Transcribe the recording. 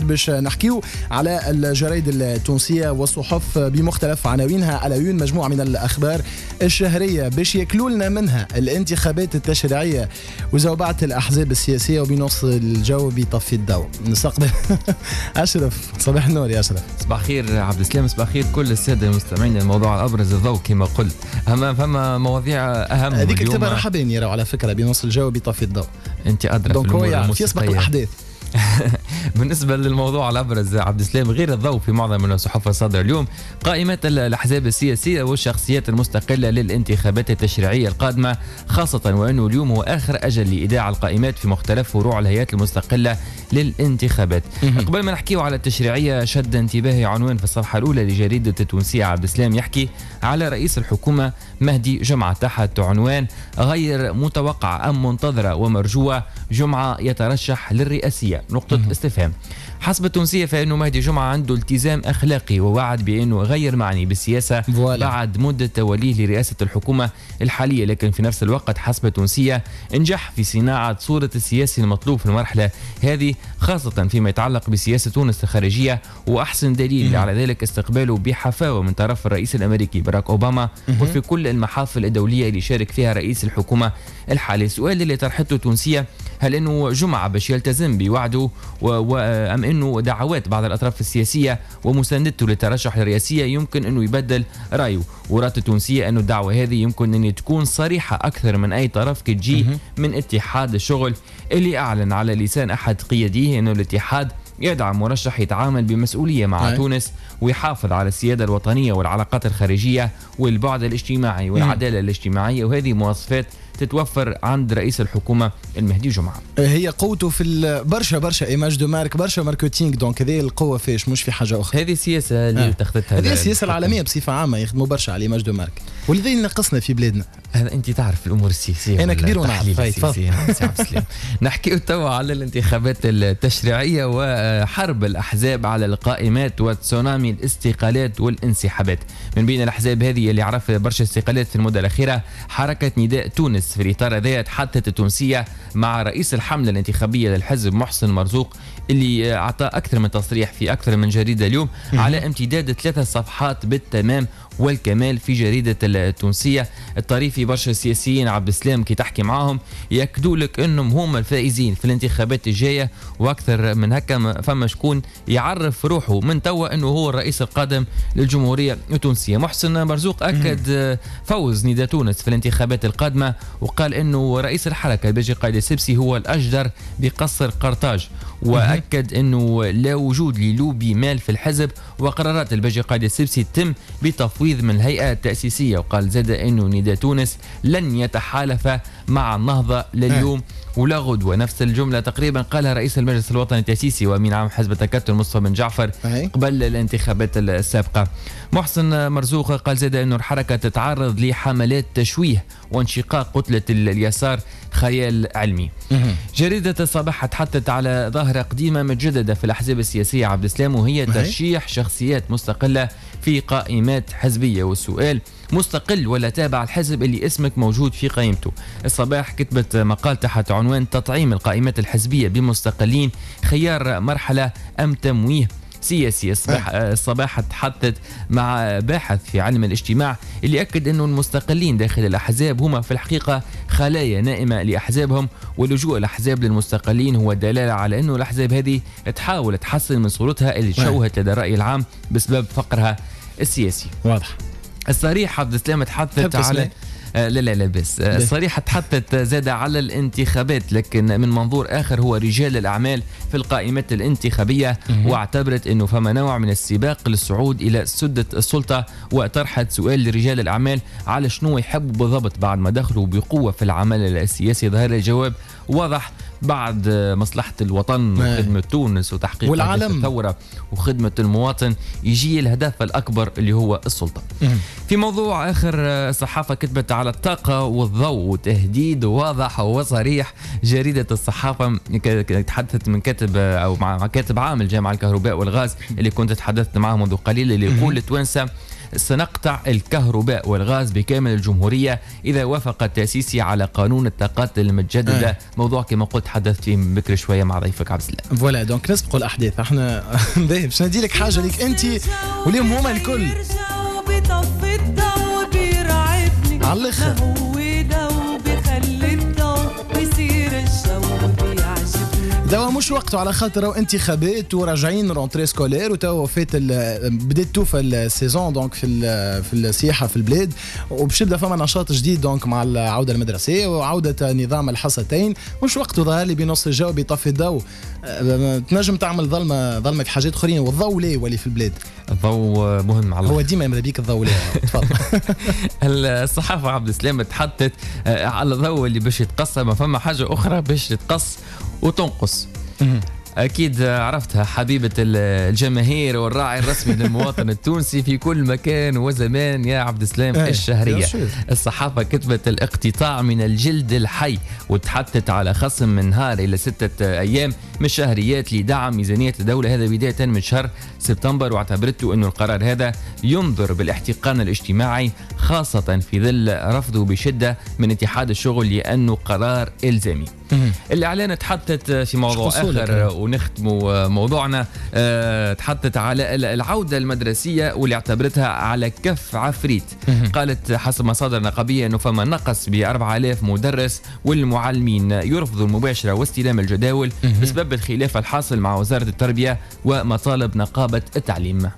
باش نحكيو على الجرائد التونسية والصحف بمختلف عناوينها على عيون مجموعة من الأخبار الشهرية باش ياكلوا لنا منها الانتخابات التشريعية وزوبعة الأحزاب السياسية وبنص الجو بطفي الضوء. نستقبل أشرف. صباح النور يا أشرف. صباح خير عبد السلام. صباح خير كل السادة المستمعين. الموضوع الأبرز الضوء كما قلت، فما مواضيع أهم. هذيك كتبها رحبين يراو على فكرة بنص الجو بطفي الضوء. أنت أدرى في الأمور الموسيقية. يسبق الأحداث. بالنسبة للموضوع الأبرز عبد السلام غير الضوء في معظم الصحف الصادرة اليوم، قائمات الأحزاب السياسية والشخصيات المستقلة للانتخابات التشريعية القادمة، خاصة وأنه اليوم هو آخر أجل لإيداع القائمات في مختلف فروع الهيئات المستقلة للانتخابات. قبل ما نحكيه على التشريعية، شد انتباهي عنوان في الصفحة الأولى لجريدة التونسية عبد السلام يحكي على رئيس الحكومة مهدي جمعة تحت عنوان غير متوقع أم منتظرة ومرجوة جمعة يترشح للرئاسية نقطة استفهام. حسب التونسية فإنه مهدي جمعة عنده التزام أخلاقي ووعد بأنه غير معني بالسياسة بعد مدة توليه لرئاسة الحكومة الحالية، لكن في نفس الوقت حسب التونسية انجح في صناعة صورة السياسي المطلوب في المرحلة هذه، خاصة فيما يتعلق بسياسة تونس الخارجية، وأحسن دليل على ذلك استقباله بحفاوة من طرف الرئيس الأمريكي باراك أوباما وفي كل المحافل الدولية اللي شارك فيها رئيس الحكومة الحالي. السؤال اللي طرحته التونسية، هل انه جمعة باش يلتزم بوعده ام انه دعوات بعض الاطراف السياسية ومساندته للترشح للرئاسية يمكن انه يبدل رايه؟ ورات التونسية انه الدعوة هذه يمكن ان تكون صريحة اكثر من اي طرف كتجي من اتحاد الشغل اللي اعلن على لسان احد قياديه انه الاتحاد يدعم مرشح يتعامل بمسؤولية مع تونس ويحافظ على السيادة الوطنية والعلاقات الخارجية والبعد الاجتماعي والعدالة الاجتماعية، وهذه مواصفات تتوفر عند رئيس الحكومة المهدي جمعة. هي قوته في برشا ايماج دو مارك، برشا ماركتينغ، دونك هذه القوة فيش مش في حاجة أخرى. هذه السياسة اللي اتخذتها، هذه السياسة العالمية بصفة عامة يخدموا برشا على ايماج دو مارك، والذي نقصنا في بلادنا. هذا انت تعرف الامور السياسيه، انا كبير ونعرف. نحكي توا على الانتخابات التشريعيه وحرب الاحزاب على القائمات وتسونامي الاستقالات والانسحابات. من بين الاحزاب هذه اللي عرف برشا استقالات في المده الاخيره حركه نداء تونس. في الاطار هذا تحدثت التونسيه مع رئيس الحمله الانتخابيه للحزب محسن مرزوق اللي اعطى اكثر من تصريح في اكثر من جريده اليوم على امتداد 3 صفحات بالتمام والكمال في جريدة التونسية. الطريفي برشا السياسيين عبد السلام كي تحكي معاهم يأكدوا لك انهم هم الفائزين في الانتخابات الجاية، واكثر من هكا فما شكون يعرف روحه من توا انه هو الرئيس القادم للجمهورية التونسية. محسن مرزوق اكد فوز نداء تونس في الانتخابات القادمة، وقال انه رئيس الحركة الباجي قايد السبسي هو الاشجر بقصر قرطاج، واكد انه لا وجود للوبي مال في الحزب، وقرارات الباجي قايد السبسي تم بتفويض من الهيئة التأسيسية. وقال زاد انه نداء تونس لن يتحالف مع النهضة لليوم ولا غدوة. نفس الجملة تقريبا قالها رئيس المجلس الوطني التأسيسي وأمين عام حزب التكتل مصطفى بن جعفر قبل الانتخابات السابقة. محسن مرزوق قال زاد انه الحركة تتعرض لحملات تشويه وانشقاق كتلة اليسار خيال علمي. جريدة الصباح تحدثت على ظاهرة قديمة متجددة في الأحزاب السياسية عبد السلام، وهي ترشيح شخصيات مستقلة في قائمات حزبية. والسؤال مستقل ولا تابع الحزب اللي اسمك موجود في قائمته؟ الصباح كتبت مقال تحت عنوان تطعيم القائمات الحزبية بمستقلين خيار مرحلة أم تمويه سياسي. الصباح تحدث مع باحث في علم الاجتماع اللي أكد أنه المستقلين داخل الأحزاب هم في الحقيقة خلايا نائمة لأحزابهم، ولجوء الأحزاب للمستقلين هو دلالة على أنه الأحزاب هذه تحاول تحسن من صورتها اللي تشوهت لدى الرأي العام بسبب فقرها السياسي. واضح. الصريح عبد السلام تحدثت على لا بس الصريحة تحدثت زاد على الانتخابات، لكن من منظور آخر هو رجال الأعمال في القائمات الانتخابية، واعتبرت أنه فما نوع من السباق للصعود إلى سدة السلطة، وطرحت سؤال لرجال الأعمال على شنو يحبوا بالضبط بعد ما دخلوا بقوة في العمل السياسي. ظهر الجواب واضح، بعد مصلحة الوطن وخدمة تونس وتحقيق الثورة وخدمة المواطن يجي الهدف الأكبر اللي هو السلطة. في موضوع آخر، الصحافة كتبت على الطاقة والضوء وتهديد واضح وصريح. جريدة الصحافة تحدثت من كاتب أو مع كاتب عام الجامعة الكهرباء والغاز اللي كنت تحدثت معه منذ قليل، اللي يقول لتوانسة سنقطع الكهرباء والغاز بكامل الجمهورية إذا وافق التأسيسي على قانون الطاقات المتجددة. موضوع كما قلت تحدثت فيه من بكري شويه مع ضيفك عبد السلام. فوالا دونك نسبقوا الاحداث احنا باهي باش نديلك حاجه ليك انت واليوم هما الكل على الاخر. دوا مش وقته على خاطر انتخابات وراجعين رونتري سكولير وتوا فات بدات توفى السيزون دونك في السياحه في البلاد وباش يبدا فما نشاط جديد دونك مع العوده المدرسيه وعوده نظام الحصتين. مش وقته ظهر لي بنص الجو بيطفي الضوء تنجم تعمل ظلمه في حاجات اخرين والضوء ليه ولي في البلاد. الضوء مهم على هو ديما يملا بيك الضوء ليه. تفضل. الصحافه عبد السلام تحدثت على الضوء اللي باش يتقسم فما حاجه اخرى باش تتقص وتنقص. أكيد عرفتها حبيبة الجماهير والراعي الرسمي للمواطن التونسي في كل مكان وزمان يا عبد السلام الشهرية. الصحافة كتبت الاقتطاع من الجلد الحي وتحدثت على خصم من نهار إلى 6 أيام من الشهريات لدعم ميزانية الدولة، هذا بداية من شهر سبتمبر، واعتبرته أن القرار هذا ينظر بالاحتقان الاجتماعي خاصة في ظل رفضه بشدة من اتحاد الشغل لأنه قرار إلزامي. الإعلان تحدثت في موضوع آخر ونختم موضوعنا، تحدثت على العودة المدرسية واللي اعتبرتها على كف عفريت. قالت حسب مصادر نقابية أنه فما نقص ب4000 مدرس والمعلمين يرفضوا المباشرة واستلام الجداول بسبب الخلاف الحاصل مع وزارة التربية ومطالب نقابة التعليم.